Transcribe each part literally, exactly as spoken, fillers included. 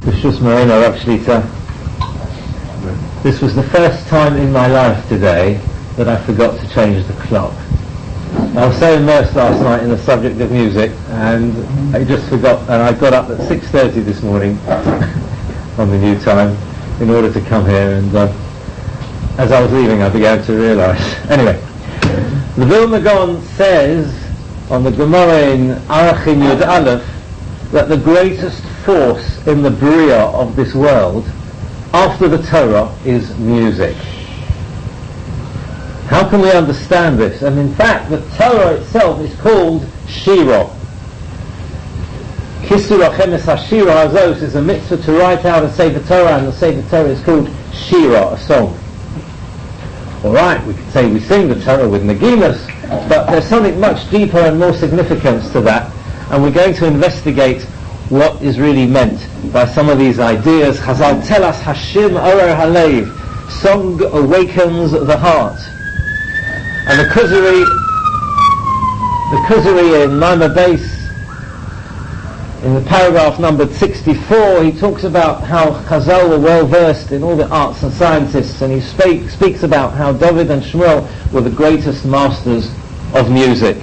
B'shus Moreno Rav Shlita. This was the first time in my life today that I forgot to change the clock. I was so immersed last night in the subject of music, and I just forgot, and I got up at six thirty this morning on the new time in order to come here, and uh, as I was leaving I began to realise. Anyway, the Vilna Gaon says on the Gemara in Arachin Yud Aleph that the greatest force in the Bria of this world after the Torah is music. How can we understand this? And in fact, the Torah itself is called Shira. Kisur Achemes HaShira Hazos is a mitzvah to write out a Sefer Torah, and the Sefer Torah is called Shira, a song. Alright, we could say we sing the Torah with Naginas, but there's something much deeper and more significance to that, and we're going to investigate what is really meant by some of these ideas. Chazal tell us, Hashim Orer Halev, song awakens the heart. And the Kuzari, the Kuzari in Maimah Beis, in the paragraph numbered sixty-four, he talks about how Chazal were well versed in all the arts and sciences, and he speak, speaks about how David and Shmuel were the greatest masters of music.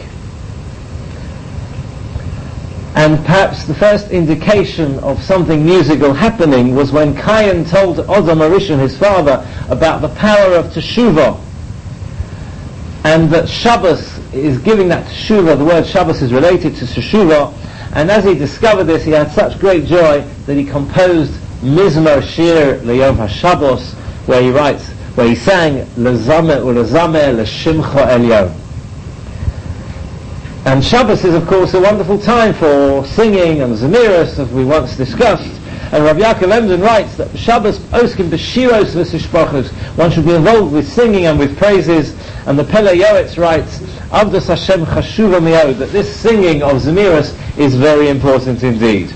And perhaps the first indication of something musical happening was when Cain told Adam HaRishon, his father, about the power of Teshuvah, and that Shabbos is giving that Teshuvah. The word Shabbos is related to Teshuvah, and as he discovered this, he had such great joy that he composed Mizmor Shir L'Yom HaShabbos, where he writes, where he sang L'Zameh U'L'Zameh L'Shimcha Elyon. And Shabbos is, of course, a wonderful time for singing and Zemiros, as we once discussed. And Rav Yaakov Emden writes that Shabbos oskim b'shiros v'sishpachos. One should be involved with singing and with praises. And the Pele Yoetz writes, Avdos Hashem chashuva mi'od, that this singing of Zemiros is very important indeed.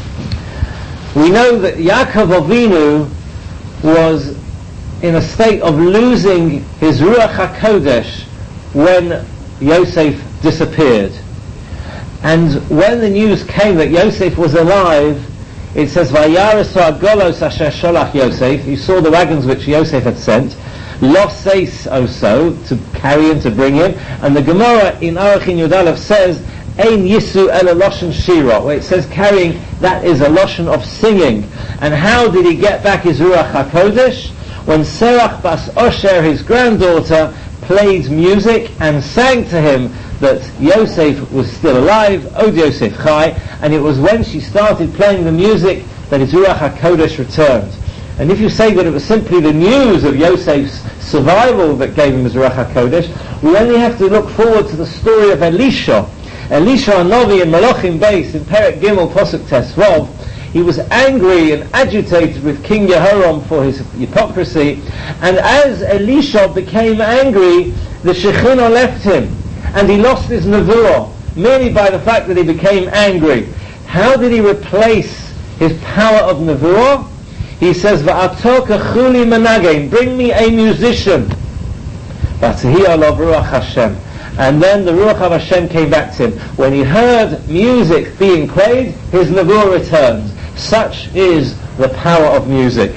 We know that Yaakov Avinu was in a state of losing his Ruach HaKodesh when Yosef disappeared. And when the news came that Yosef was alive, it says, Vayaris ha'golos asher sholach Yosef, he saw the wagons which Yosef had sent, lo seis also, to carry him, to bring him, and the Gemara in Arachin Yud Aleph says, Ein yisu ela loshen shira, where it says carrying, that is a loshen of singing. And how did he get back his Ruach HaKodesh? When Serach bas Osher, his granddaughter, played music and sang to him that Yosef was still alive, Od Yosef Chai, and it was when she started playing the music that his Ruach HaKodesh returned. And if you say that it was simply the news of Yosef's survival that gave him his Ruach HaKodesh, we only have to look forward to the story of Elisha. Elisha Hanavi in Malachim Beis, in Perek Gimel Posuk Tesvav, he was angry and agitated with King Yehoram for his hypocrisy, and as Elisha became angry, the Shekhinah left him, and he lost his nevuah, merely by the fact that he became angry. How did he replace his power of nevuah? He says, Va'ato kachuli menagim, bring me a musician. V'atehi alav ruach Hashem. And then the Ruach of Hashem came back to him. When he heard music being played, his nevuah returned. Such is the power of music.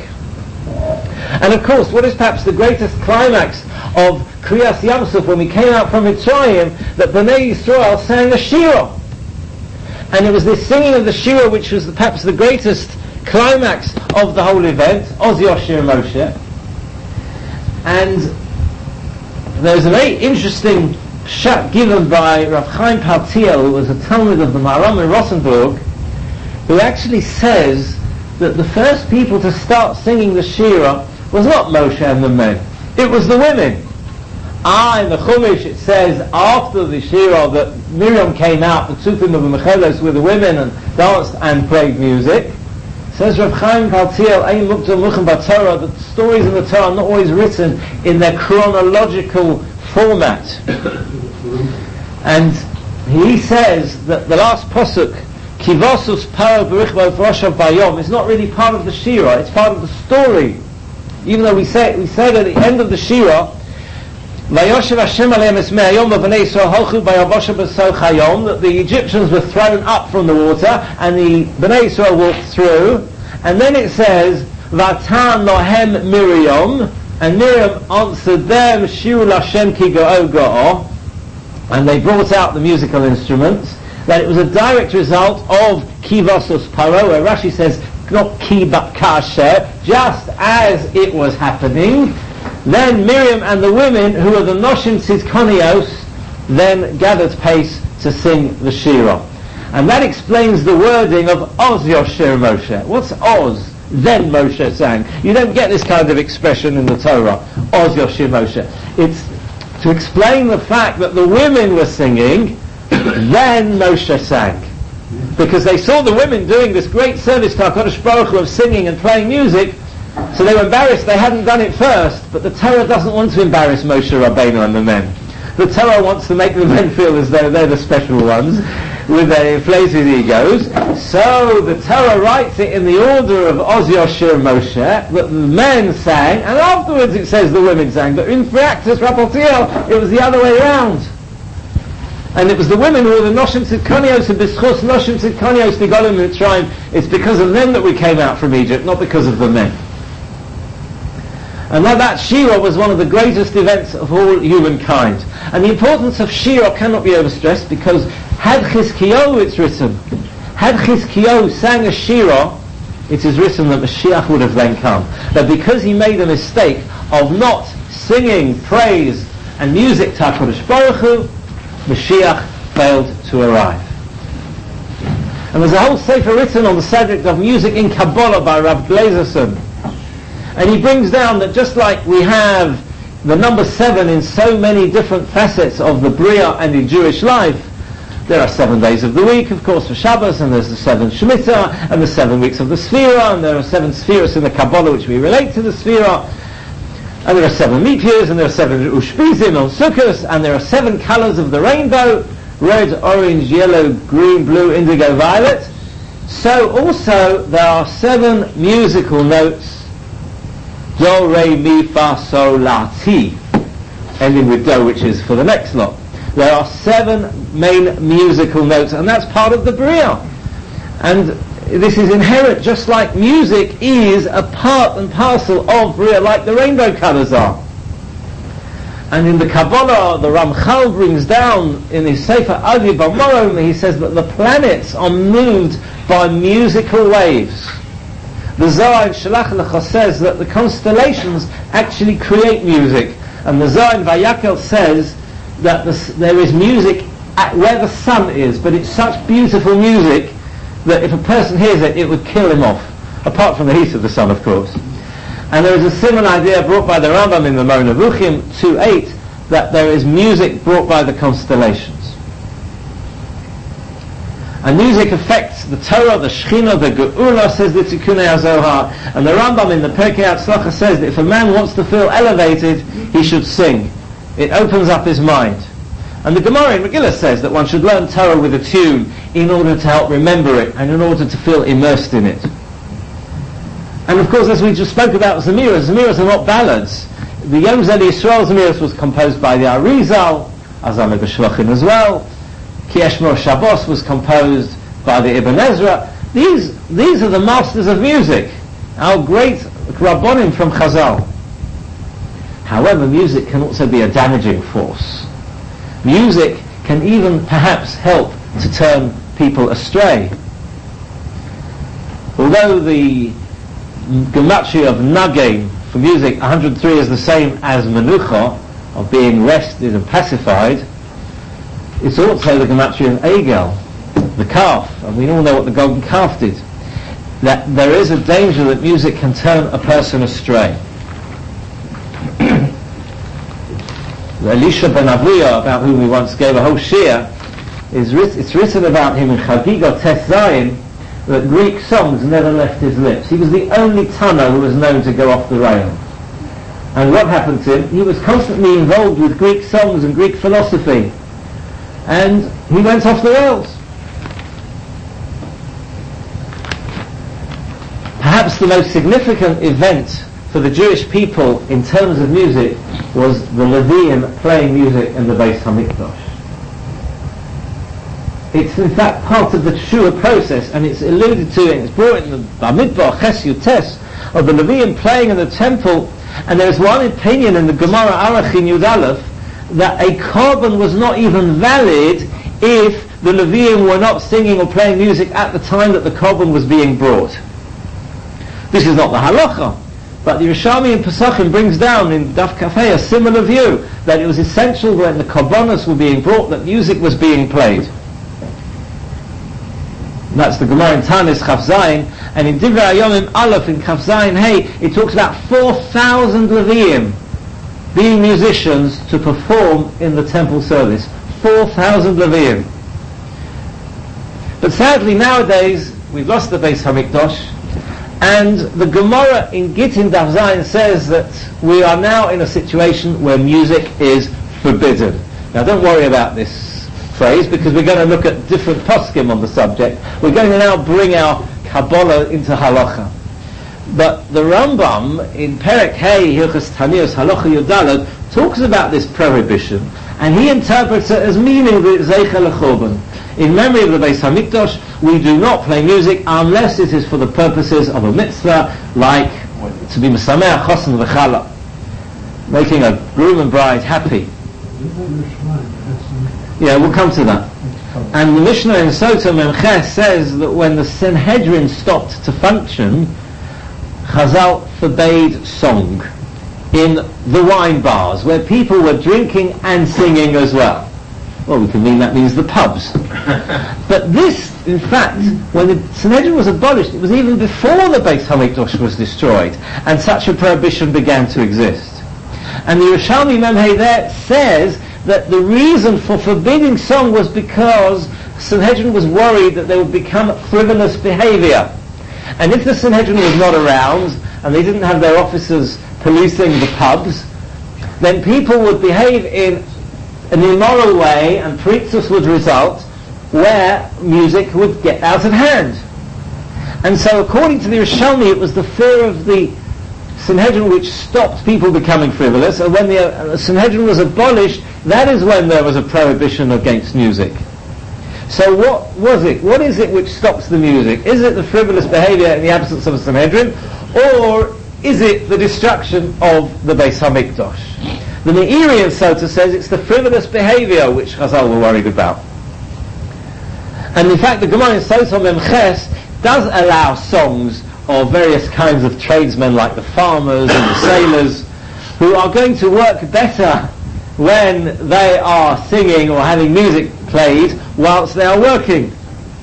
And of course, what is perhaps the greatest climax of Kriyas Yamsuf, when we came out from Mitzrayim, that Bnei Yisrael sang a Shira. And it was this singing of the Shira which was the, perhaps the greatest climax of the whole event, Oz Yoshir Moshe. And there's a very interesting shot given by Rav Chaim Paltiel, who was a Talmud of the Maharam in Rosenburg, who actually says that the first people to start singing the Shira was not Moshe and the men, it was the women. Ah, in the Chumash it says after the Shira that Miriam came out, the Tzufim of the Mechelos, with the women and danced and played music. Says Rav Chaim Paltiel, Ein Mukta Muchem B'Torah, that the stories in the Torah are not always written in their chronological format. And he says that the last pasuk, Kivosus Paro B'Richvo V'Roshav Bayom, is not really part of the Shira, it's part of the story. Even though we say we said at the end of the Shira, Vayoshev Hashem Aleim Esmei Hayom V'Bnei Yisrael Holchu Vayavosha B'Soch Hayom, that the Egyptians were thrown up from the water and the Bnei Yisrael walked through, And then it says, Vatan lohem Miriam, and Miriam answered them, Shiru Lashem ki go'o go'o, and they brought out the musical instruments, that it was a direct result of Kivasos Paro, where Rashi says, not ki but kasher, just as it was happening. Then Miriam and the women, who were the Noshim Tzidkonios, then gathered pace to sing the Shira. And that explains the wording of Oz Yoshir Moshe. What's Oz? Then Moshe sang. You don't get this kind of expression in the Torah, Oz Yoshir Moshe. It's to explain the fact that the women were singing, then Moshe sang. Because they saw the women doing this great service to HaKadosh Baruch Hu of singing and playing music, so they were embarrassed they hadn't done it first. But the Torah doesn't want to embarrass Moshe Rabbeinu and the men. The Torah wants to make the men feel as though they're the special ones, with their inflated egos. So the Torah writes it in the order of Oz Yoshir Moshe, that the men sang, and afterwards it says the women sang. But in practice, Rapportiel, it was the other way around. And it was the women who were the Noshim Tzidkonios, and B'schus Noshim Tzidkonios Nigolim Mitzrayim. It's because of them that we came out from Egypt, not because of the men. And that, that Shira was one of the greatest events of all humankind. And the importance of Shira cannot be overstressed, because had Chizkiyahu, it's written, had Chizkiyahu sang a Shira, it is written that Mashiach would have then come. That because he made a mistake of not singing praise and music to HaKadosh Baruch Hu, Mashiach failed to arrive. And there's a whole sefer written on the subject of music in Kabbalah by Rav Glazerson. And he brings down that just like we have the number seven in so many different facets of the Bria and in Jewish life, there are seven days of the week, of course, for Shabbos, and there's the seven Shemitah, and the seven weeks of the Sphira, and there are seven Spheres in the Kabbalah which we relate to the Sphira, and there are seven leap years, and there are seven Ushpizim on Sukkot, and there are seven colours of the rainbow, red, orange, yellow, green, blue, indigo, violet. So also there are seven musical notes, Do, Re, Mi, Fa, Sol, La, Ti, ending with Do, which is for the next lot. There are seven main musical notes, and that's part of the Bria. And this is inherent, just like music is a part and parcel of Bria, like the rainbow colours are. And in the Kabbalah, the Ramchal brings down in his Sefer Adi B'Morom, he says that the planets are moved by musical waves. The Zohar in Shalach Lecha says that the constellations actually create music, and the Zohar in Vayakel says that the, there is music at where the sun is, but it's such beautiful music that if a person hears it, it would kill him off, apart from the heat of the sun, of course. And there is a similar idea brought by the Rambam in the Moreh Nevuchim two eight, that there is music brought by the constellations. And music affects the Torah, the Shechina, the Geula, says the Tikkunei HaZohar. And the Rambam in the Perkei Hatzlacha says that if a man wants to feel elevated, he should sing. It opens up his mind. And the Gemara in Megillah says that one should learn Torah with a tune in order to help remember it and in order to feel immersed in it. And of course, as we just spoke about Zemiras, Zemiras are not ballads. The Yom Zeli Yisrael Zemiras was composed by the Arizal, Azam B'Shvachim as well. Ki Eshmor Shabbos was composed by the Ibn Ezra. These, these are the masters of music, our great Rabbonim from Chazal. However, music can also be a damaging force. Music can even perhaps help to turn people astray. Although the gematria of nagin for music one hundred three is the same as menucha, of being rested and pacified, it's also the gematria of egel, the calf, and we all know what the golden calf did. That there is a danger that music can turn a person astray. Elisha ben Avuya, about whom we once gave a whole shir, is writ- it's written about him in Chagiga Tes Zayin that Greek songs never left his lips. He was the only Tana who was known to go off the rail. And what happened to him? He was constantly involved with Greek songs and Greek philosophy, and he went off the rails. Perhaps the most significant event for the Jewish people in terms of music was the Leviim playing music in the Beis Hamikdash. it's in fact part of the Teshuvah process, and it's alluded to, and it's brought in the Bamidbar Ches Yutes of the Levium playing in the temple. And there's one opinion in the Gemara Arachin Yud Aleph that a korban was not even valid if the Levium were not singing or playing music at the time that the korban was being brought. This is not the halacha, but the Yerushalmi in Pesachim brings down in Daf Kafei a similar view, that it was essential when the korbanos were being brought that music was being played. That's the Gemara in Tanis Chaf Zayin, and in Divrei Hayomim Aleph in Chaf Zayin Hey, it talks about four thousand Leviim being musicians to perform in the temple service. four thousand Leviim. But sadly nowadays, we've lost the Beis HaMikdash, and the Gemara in Gittin Daf Zayin says that we are now in a situation where music is forbidden. Now don't worry about this phrase, because we're going to look at different poskim on the subject. We're going to now bring our Kabbalah into halacha. But the Rambam in Perek Hey Hilchos Tanios Halacha Yudalad talks about this prohibition, and he interprets it as meaning the Zeicha L'Churban. In memory of the Beis HaMikdash, we do not play music unless it is for the purposes of a mitzvah, like to be Mesameach Chosen V'Chala, making a groom and bride happy. Yeah, we'll come to that. And the Mishnah in Sota Memches says that when the Sanhedrin stopped to function, Chazal forbade song in the wine bars, where people were drinking and singing as well. Well, we can mean that means the pubs. But this, in fact, when the Sanhedrin was abolished, it was even before the Beis HaMikdash was destroyed, and such a prohibition began to exist. And the Yerushalmi Memhei there says that the reason for forbidding song was because Sanhedrin was worried that they would become frivolous behavior. And if the Sanhedrin was not around, and they didn't have their officers policing the pubs, then people would behave in an immoral way, and pritzus would result, where music would get out of hand. And so according to the Yerushalmi, it was the fear of the Sanhedrin which stopped people becoming frivolous, and when the uh, Sanhedrin was abolished, that is when there was a prohibition against music. So what was it? What is it which stops the music? Is it the frivolous behavior in the absence of a Sanhedrin, or is it the destruction of the Beis HaMikdash? The Meiri in Sota says it's the frivolous behavior which Chazal were worried about. And in fact the Gemara in Sota Memches does allow songs of various kinds of tradesmen, like the farmers and the sailors, who are going to work better when they are singing or having music played whilst they are working.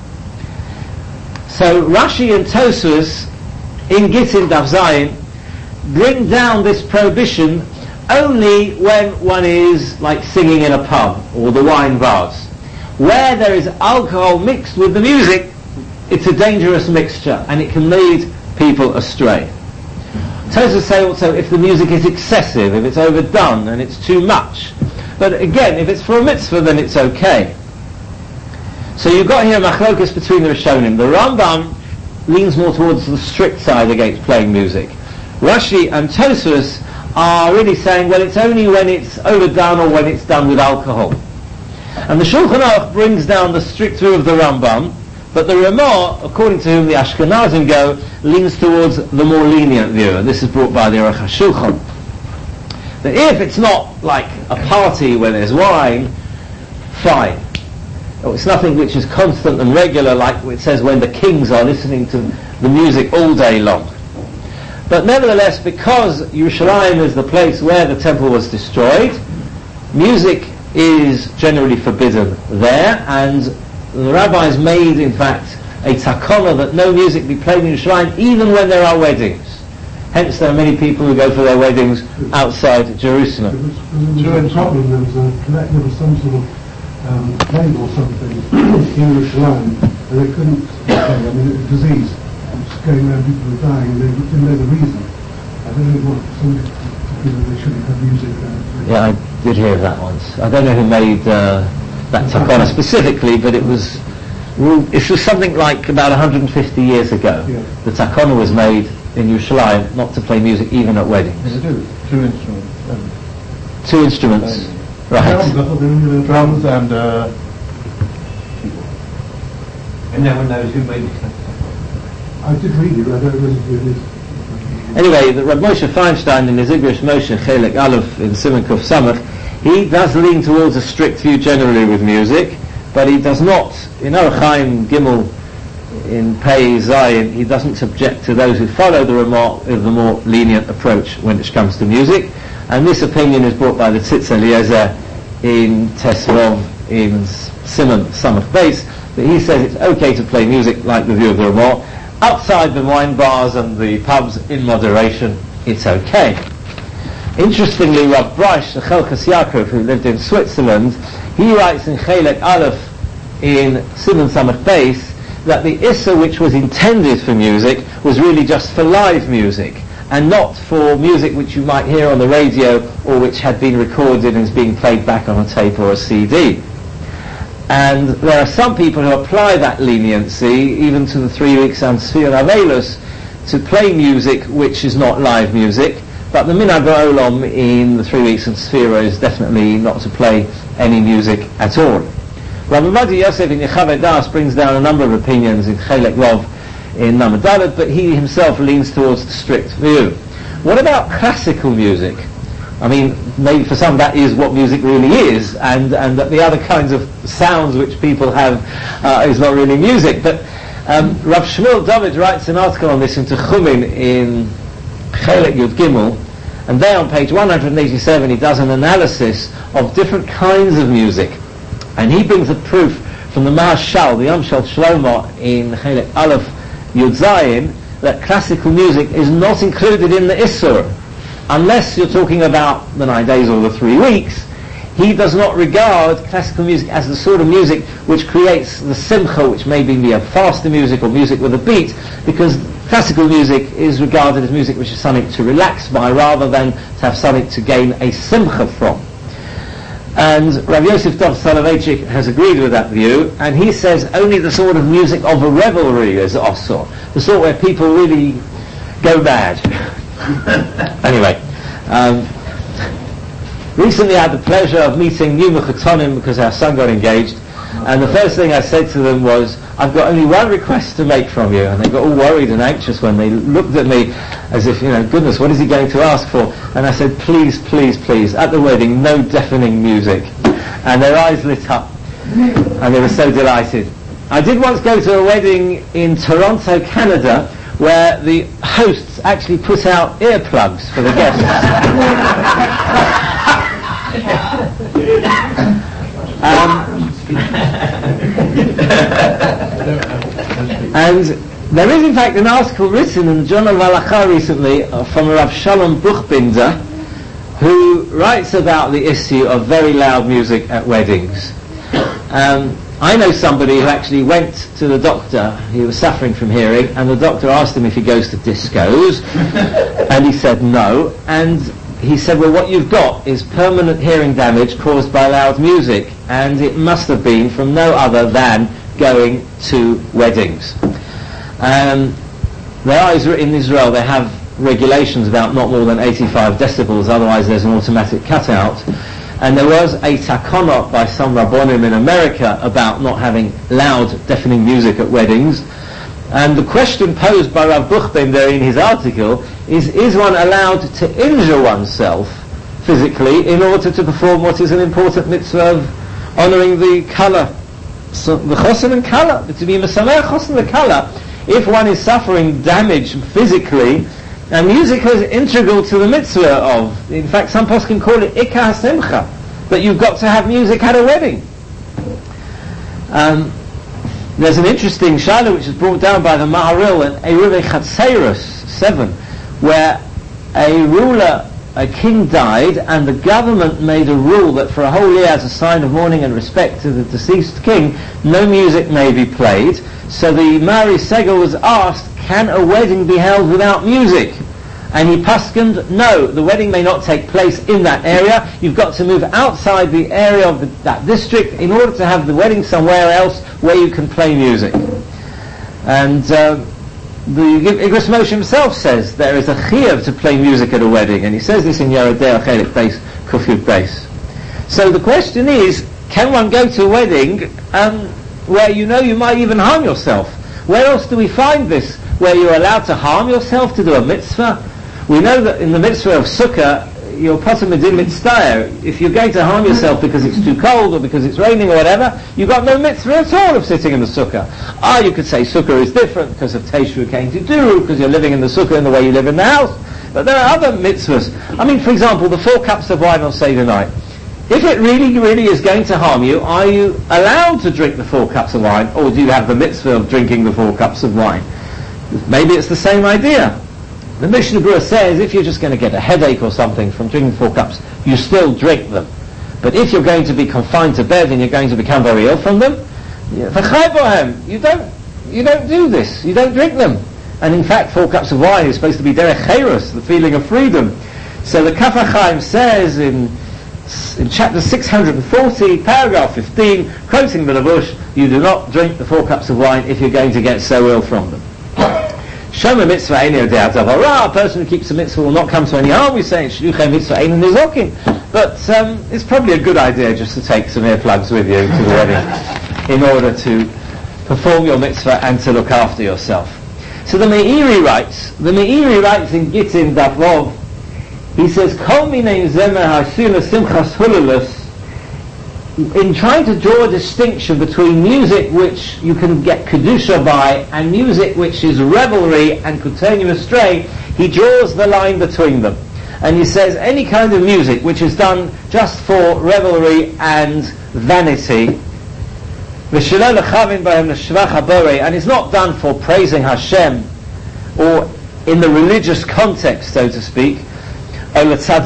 So Rashi and Tosfos in Gittin Daf Zayin bring down this prohibition only when one is like singing in a pub or the wine bars. Where there is alcohol mixed with the music, it's a dangerous mixture and it can lead people astray. Tosfos say also if the music is excessive, if it's overdone and it's too much. But again, if it's for a mitzvah, then it's okay. So you've got here a machlokas between the Rishonim. The Rambam leans more towards the strict side against playing music. Rashi and Tosfos are really saying, well, it's only when it's overdone or when it's done with alcohol. And the Shulchan Aruch brings down the strict view of the Rambam, but the Ramah, according to whom the Ashkenazim go, leans towards the more lenient view, and this is brought by the Aruch HaShulchan. That if it's not like a party where there's wine, fine. Or it's nothing which is constant and regular, like it says when the kings are listening to the music all day long. But nevertheless, because Yerushalayim is the place where the temple was destroyed, music is generally forbidden there, and the rabbis made, in fact, a takana that no music be played in Yerushalayim even when there are weddings. Hence there are many people who go for their weddings outside Jerusalem. During the problem there was a collect, there was some sort of um, plague or something in Yerushalayim, and they couldn't play. I mean, it was disease. It was going around, people were dying, and they didn't know the reason. I don't know what, some people, they shouldn't have music there. Yeah, I did hear that once. I don't know who made uh, that takana specifically, but it was it was something like about one hundred fifty years ago. Yeah. The takana was made in Yerushalayim not to play music even at weddings. They do. Two instruments. Um, Two instruments. um, Right. Drums, drums and uh, And no one knows who made it. I did read it, but I don't know who it is. Anyway, the Rav Moshe Feinstein in his Igrish Moshe Chelek Aleph in Siman Kuf Samach, he does lean towards a strict view generally with music, but he does not, in Orach Chaim Gimel in Pei Zayin, he doesn't object to those who follow the, remor- the more lenient approach when it comes to music, and this opinion is brought by the Tzitz Eliezer in Tesrov in Siman Samach Beis, that he says it's okay to play music like the view of the Ramah. Outside the wine bars and the pubs, in moderation, it's okay. Interestingly, Rav Breish, the Chelkas Yaakov, who lived in Switzerland, he writes in Chelek Aleph in Siman Samach Beis that the Issa which was intended for music was really just for live music, and not for music which you might hear on the radio or which had been recorded and is being played back on a tape or a C D. And there are some people who apply that leniency even to the three weeks and Sfir Avelus to play music which is not live music, but the Minhag Olam in the three weeks and Sfira is definitely not to play any music at all. Rav Ovadia Yosef in Yechaveh Das brings down a number of opinions in Chelek Rov in Namadalet, but he himself leans towards the strict view. What about classical music? I mean, maybe for some that is what music really is, and, and that the other kinds of sounds which people have uh, is not really music. But um, Rav Shmuel David writes an article on this in Techumin in Chelek Yud Gimel, and there on page one hundred eighty-seven he does an analysis of different kinds of music, and he brings a proof from the Maharshal, the Amshal Shlomo in Chelek Aleph Yud Zayin, that classical music is not included in the Issur. Unless you're talking about the nine days or the three weeks, he does not regard classical music as the sort of music which creates the simcha, which may be a faster music or music with a beat, because classical music is regarded as music which is something to relax by rather than to have something to gain a simcha from. And Rav Yosef Dov Soloveitchik has agreed with that view, and he says only the sort of music of a revelry is osor, the sort where people really go mad. Anyway, um, recently I had the pleasure of meeting new Mechatonim because our son got engaged, and the first thing I said to them was, I've got only one request to make from you, and they got all worried and anxious when they looked at me as if, you know, goodness, what is he going to ask for? And I said, please, please, please, at the wedding, no deafening music. And their eyes lit up, and they were so delighted. I did once go to a wedding in Toronto, Canada, where the hosts actually put out earplugs for the guests. um, and there is in fact an article written in the Journal of Halacha recently uh, from Rav Shalom Buchbinder, who writes about the issue of very loud music at weddings. Um, I know somebody who actually went to the doctor, he was suffering from hearing, and the doctor asked him if he goes to discos, and he said no, and he said, well, what you've got is permanent hearing damage caused by loud music, and it must have been from no other than going to weddings. Um, there are, in Israel, they have regulations about not more than eighty-five decibels, otherwise there's an automatic cutout. And there was a takonot by some Rabbonim in America about not having loud, deafening music at weddings. And the question posed by Rav Buchbinder in his article is, is one allowed to injure oneself physically in order to perform what is an important mitzvah of honouring the kala, so the chosin and kala, to be mesameach chosin and kala, if one is suffering damage physically. And music is integral to the mitzvah of, in fact some poskim call it ikar simcha, that you've got to have music at a wedding. Um, there's an interesting shaila which is brought down by the Maharil in Eruvei Chatzeros seven, where a ruler, a king died, and the government made a rule that for a whole year, as a sign of mourning and respect to the deceased king, no music may be played. So the Mari Segel was asked, can a wedding be held without music? And he paskened, no, the wedding may not take place in that area. You've got to move outside the area of the, that district in order to have the wedding somewhere else where you can play music. And uh, the Igros Moshe himself says there is a chiyuv to play music at a wedding, and he says this in Yerodei Chelik Beis Kuf Yud Beis. So the question is, can one go to a wedding um, where you know you might even harm yourself. Where else do we find this, where you're allowed to harm yourself to do a mitzvah? We know that in the mitzvah of Sukkah, you're potem midin mitzvah. If you're going to harm yourself because it's too cold or because it's raining or whatever, you've got no mitzvah at all of sitting in the sukkah. Ah, you could say sukkah is different because of Teishu Kain Tiduru, because you're living in the sukkah in the way you live in the house. But there are other mitzvahs. I mean, for example, the four cups of wine on Seder night. If it really, really is going to harm you, are you allowed to drink the four cups of wine, or do you have the mitzvah of drinking the four cups of wine? Maybe it's the same idea. The Mishnah Berurah says if you're just going to get a headache or something from drinking four cups, you still drink them. But if you're going to be confined to bed and you're going to become very ill from them, you don't, you don't do this. You don't drink them. And in fact, four cups of wine is supposed to be derech cherus, the feeling of freedom. So the Kaf HaChaim says in in chapter six hundred forty, paragraph fifteen, quoting the Lavush, you do not drink the four cups of wine if you're going to get so ill from them. Shoma mitzvah eino de'at avara, a person who keeps a mitzvah will not come to any harm. We say in shluchei mitzvah eino nizokin. But um, it's probably a good idea just to take some earplugs with you to the wedding in order to perform your mitzvah and to look after yourself. So the Meiri writes, the Meiri writes in Gittin Daf Vov, he says, Kol minei zemer ha'asila simchas hululus, in trying to draw a distinction between music which you can get kedusha by and music which is revelry and could turn you astray, he draws the line between them. And he says any kind of music which is done just for revelry and vanity, and is not done for praising Hashem or in the religious context, so to speak, mitzvah,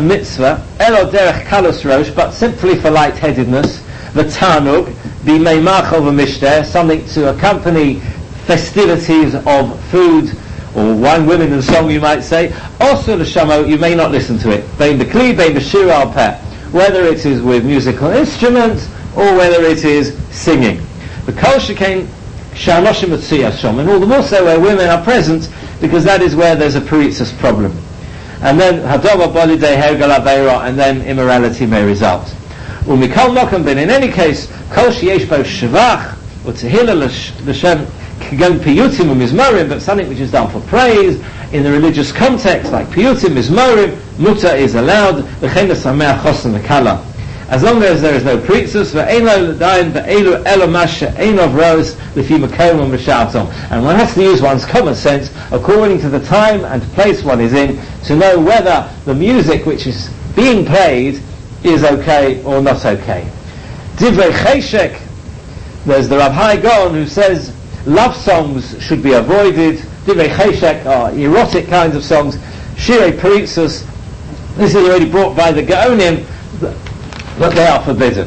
but simply for lightheadedness, the tanug, the meimach of a mishteh, something to accompany festivities of food or wine, women and song, you might say. Also the shamo, you may not listen to it. Bein b'kli, bein b'shir al peh, whether it is with musical instruments or whether it is singing. The kol shekain sha'anoshim utziyas shom, and all the more so where women are present, because that is where there's a peritzas problem. And then hadova bolidei hergal aveira, and then immorality may result. Umikol mokum, but in any case, kol sheyesh bo shvach or tehillah l'shem kigon piyutim u'mizmorim, but something which is done for praise in the religious context, like piyutim, mizmorim, muta is allowed. V'chein l'sameach chosen v'kala, as long as there is no preetzus, v'eino l'dayin v'elu elo masha einov rose l'fi makom u'mishatom, and one has to use one's common sense according to the time and place one is in to know whether the music which is being played is okay or not okay. Divrei Cheshek, there's the Rav Hai Gaon who says love songs should be avoided. Divrei Cheshek are erotic kinds of songs. Shirei Peritzos, this is already brought by the Gaonim, but they are forbidden.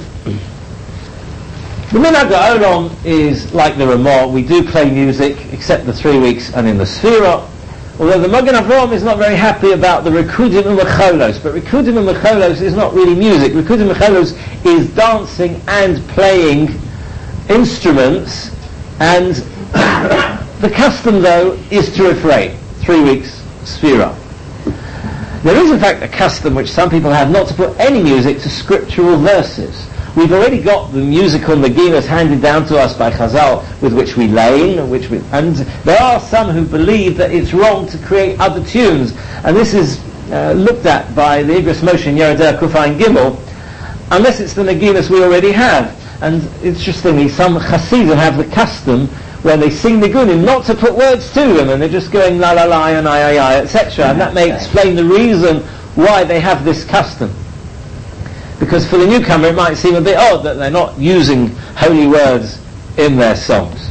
The Minhag HaOlam is like the Ramah. We do play music, except the three weeks and in the Sefirah. Although the Magen Avraham is not very happy about the Rikudim u'Mecholos, but Rikudim u'Mecholos is not really music. Rikudim u'Mecholos is dancing and playing instruments, and the custom though is to refrain. Three weeks, Sefirah. There is in fact a custom which some people have not to put any music to scriptural verses. We've already got the musical naginas handed down to us by Chazal, with which we lane, which we, and there are some who believe that it's wrong to create other tunes, and this is uh, looked at by the Igros Moshe and Yeridea Kufayin Gimel, unless it's the naginas we already have. And interestingly, some Hasidim have the custom when they sing nigunim not to put words to them, and they're just going la la la and I I I, et cetera. And that may explain the reason why they have this custom. Because for the newcomer it might seem a bit odd that they're not using holy words in their songs.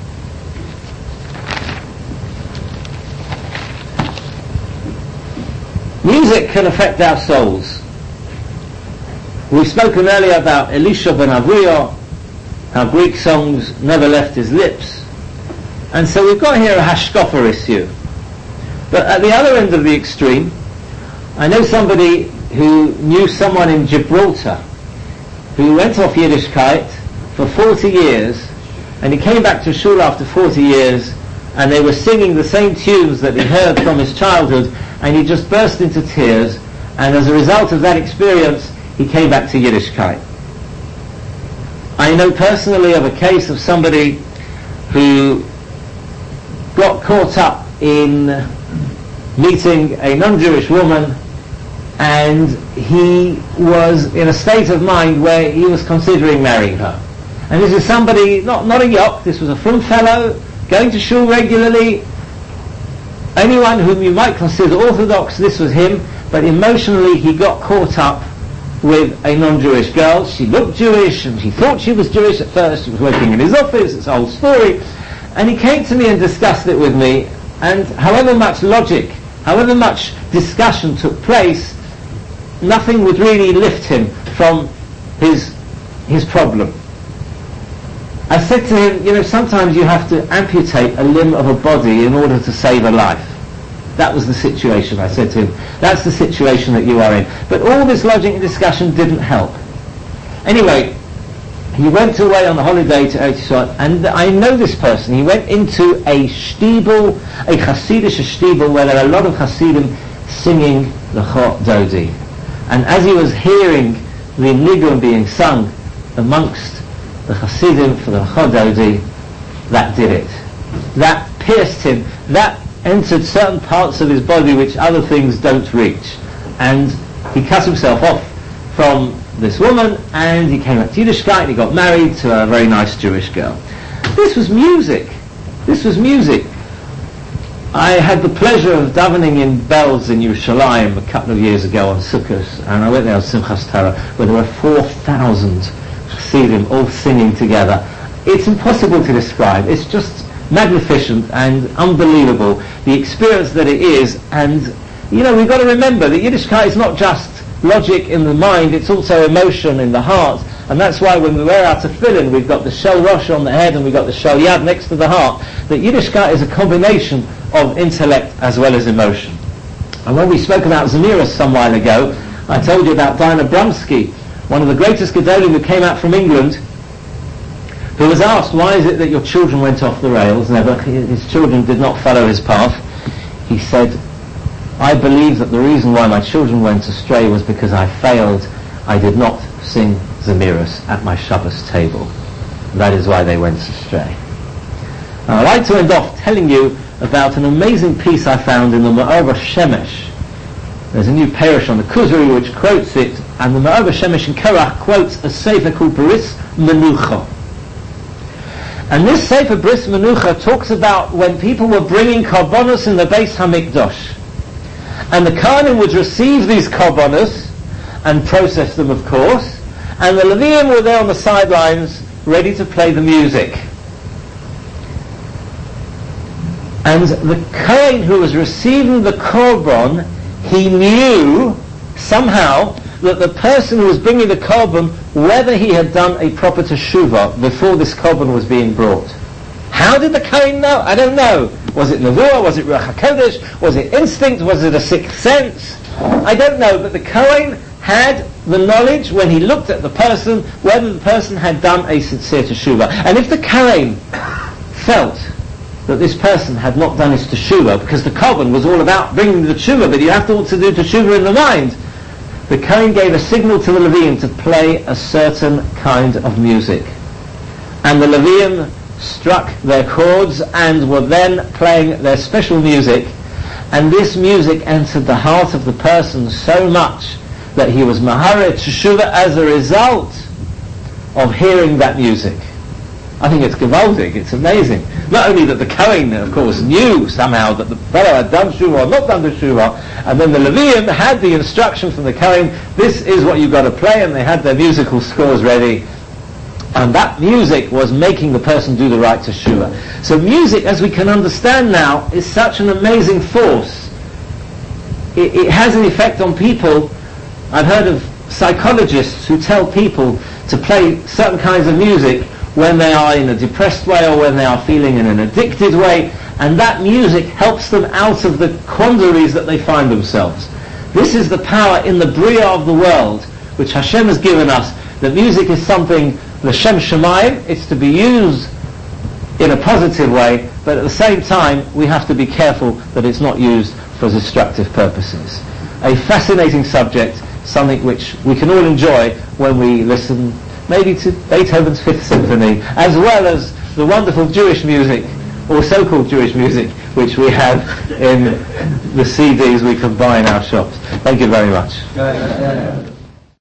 Music can affect our souls. We've spoken earlier about Elisha ben Avuya, how Greek songs never left his lips. And so we've got here a hashkafa issue. But at the other end of the extreme, I know somebody who knew someone in Gibraltar who went off Yiddishkeit for forty years, and he came back to shul after forty years, and they were singing the same tunes that he heard from his childhood, and he just burst into tears, and as a result of that experience he came back to Yiddishkeit. I know personally of a case of somebody who got caught up in meeting a non-Jewish woman, and he was in a state of mind where he was considering marrying her. And this is somebody, not, not a yok, this was a frum fellow, going to shul regularly, anyone whom you might consider orthodox, this was him, but emotionally he got caught up with a non-Jewish girl. She looked Jewish, and he thought she was Jewish at first. She was working in his office, it's a whole story. And he came to me and discussed it with me, and however much logic, however much discussion took place, nothing would really lift him from his his problem. I said to him, you know, sometimes you have to amputate a limb of a body in order to save a life. That was the situation, I said to him. That's the situation that you are in. But all this logic and discussion didn't help. Anyway, he went away on a holiday to Eretz Yisrael, and I know this person. He went into a shtibel, a Hasidic shtibel, where there are a lot of Hasidim singing the Chot Dodi. And as he was hearing the nigun being sung amongst the Hasidim for the Chot Dodi, that did it. That pierced him. That entered certain parts of his body which other things don't reach. And he cut himself off from this woman, and he came out to Yiddishkeit, and he got married to a very nice Jewish girl. This was music. This was music. I had the pleasure of davening in Belz in Yerushalayim a couple of years ago on Sukkot, and I went there on Simchas Torah, where there were four thousand Chassidim all singing together. It's impossible to describe. It's just magnificent and unbelievable, the experience that it is. And you know, we've got to remember that Yiddishkeit is not just logic in the mind, it's also emotion in the heart. And that's why when we wear our tefillin, we've got the shel rosh on the head and we've got the shel yad next to the heart. That Yiddishkeit is a combination of intellect as well as emotion. And when we spoke about Zemiros some while ago, I told you about Diana Brumsky, one of the greatest Gedolim who came out from England, who was asked, why is it that your children went off the rails? Never, his children did not follow his path. He said, I believe that the reason why my children went astray was because I failed. I did not sing Zemiros at my Shabbos table. That is why they went astray. Now, I'd like to end off telling you about an amazing piece I found in the Ma'or Shemesh. There's a new parish on the Kuzari which quotes it, and the Ma'or Shemesh in Korach quotes a sefer called Bris Menucha. And this sefer Bris Menucha talks about when people were bringing korbanos in the Beis Hamikdash. And the Kohanim would receive these korbanos and process them, of course, and the Leviim were there on the sidelines ready to play the music. And the Kohen who was receiving the korban, he knew somehow that the person who was bringing the korban, whether he had done a proper teshuvah before this korban was being brought. How did the Kohen know? I don't know. Was it Nevuah? Was it Ruach HaKodesh? Was it instinct? Was it a sixth sense? I don't know, but the Kohen had the knowledge when he looked at the person, whether the person had done a sincere teshuvah. And if the Kohen felt that this person had not done his teshuvah, because the korban was all about bringing the teshuvah, but you have to also do teshuvah in the mind, the Kohen gave a signal to the Leviim to play a certain kind of music. And the Leviim struck their chords and were then playing their special music, and this music entered the heart of the person so much that he was maharet teshuvah as a result of hearing that music. I think it's gewaldig, it's amazing. Not only that the Kohen, of course, knew somehow that the fellow had done teshuvah or not done teshuvah, and then the Leviim had the instruction from the Kohen, this is what you've got to play, and they had their musical scores ready. And that music was making the person do the right teshuvah. So music, as we can understand now, is such an amazing force. It, it has an effect on people. I've heard of psychologists who tell people to play certain kinds of music when they are in a depressed way or when they are feeling in an addicted way, and that music helps them out of the quandaries that they find themselves. This is the power in the Bria of the world, which Hashem has given us, that music is something, l'shem shamayim, it's to be used in a positive way, but at the same time we have to be careful that it's not used for destructive purposes. A fascinating subject, something which we can all enjoy when we listen maybe to Beethoven's Fifth Symphony, as well as the wonderful Jewish music, or so-called Jewish music, which we have in the C Ds we can buy in our shops. Thank you very much.